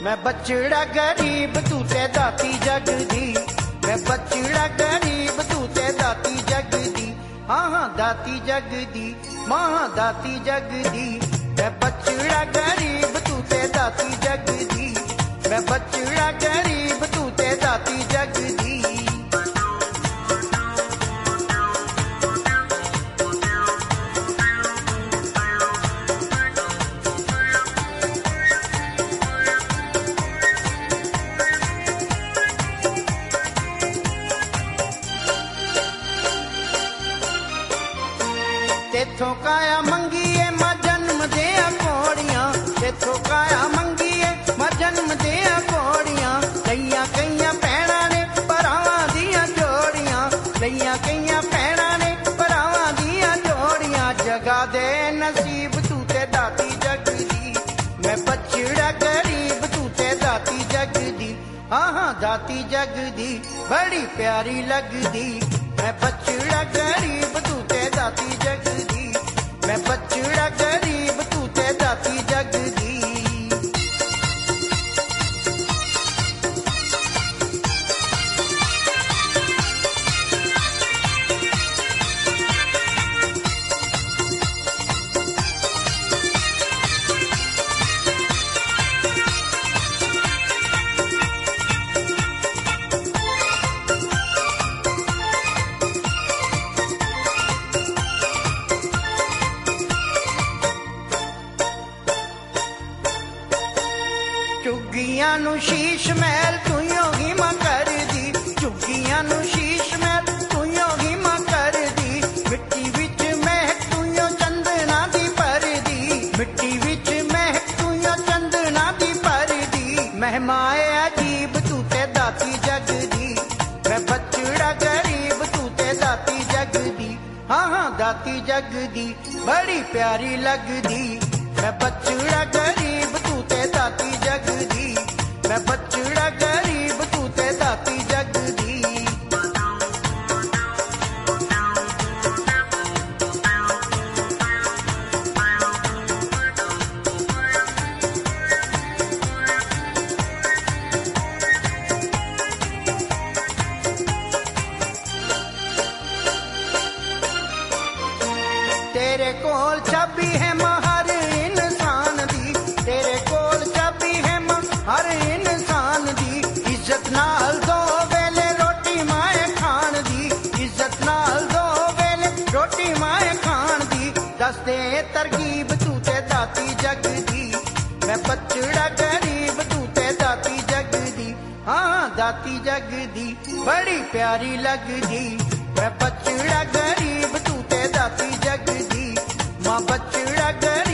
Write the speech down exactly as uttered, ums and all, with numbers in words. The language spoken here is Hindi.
मैं बचड़ा गरीब तू ते दाती जग दी, मैं बचड़ा गरीब तू ते दाती जग दी, हाँ हाँ दाती जग दी, मां दाती जग दी। मैं बचड़ा गरीब तू ते दाती जग दी, मैं बचड़ा गरीब तू ते दाती जग दी। तेथों काया मंगीए मां जन्म दे कोड़ियां, तेथों काया मंगीए मां जन्म दे कोड़ियां, लइया कईयां भैणां ने भरावां दियां जोड़ियां, लइया कईयां भैणां ने भरावां दियां जोड़ियां। जगा दे नसीब तू ते दाती जग दी, मैं बचड़ा गरीब तू ते दाती जग दी, हाँ हाँ दाती जग दी, बड़ी प्यारी लगदी। मैं बचड़ा गरीब तू ते दाती जग दी, मैं बचड़ा गरीब तू ते दाती जग दी। चुग्गियां नू शीश महल तू योगी मां कर दी, चुग्गियां नू शीश महल तू योगी मां कर दी। मिट्टी विच महक तू यो चंदना दी पर दी, मिट्टी विच महक तू यो चंदना दी पर दी। महिमाए अजीब तू ते दाती जग दी, मैं बचड़ा गरीब तू ते दाती जग दी, हाँ हाँ दाती जग दी, बड़ी प्यारी लगदी। मैं बचड़ा गरीब तू ते दाती जग दी, मैं बचड़ा गरीब तू ते दाती जग दी। तेरे कोल चाबी है मां हर इंसान दी, तेरे कोल चाबी है मां हर इंसान दी। इज्जत नाल दो वेले रोटी माए खान दी, इज्जत नाल दो वेले रोटी माए खान दी। दस दे तरकीब तू ते दाती जग दी, मैं बचड़ा गरीब तू ते दाती जग दी, हाँ दाती जग दी, बड़ी प्यारी लगदी। मैं बचड़ा गरीब तू ते दाती जग दी, मां बचड़ा गरीब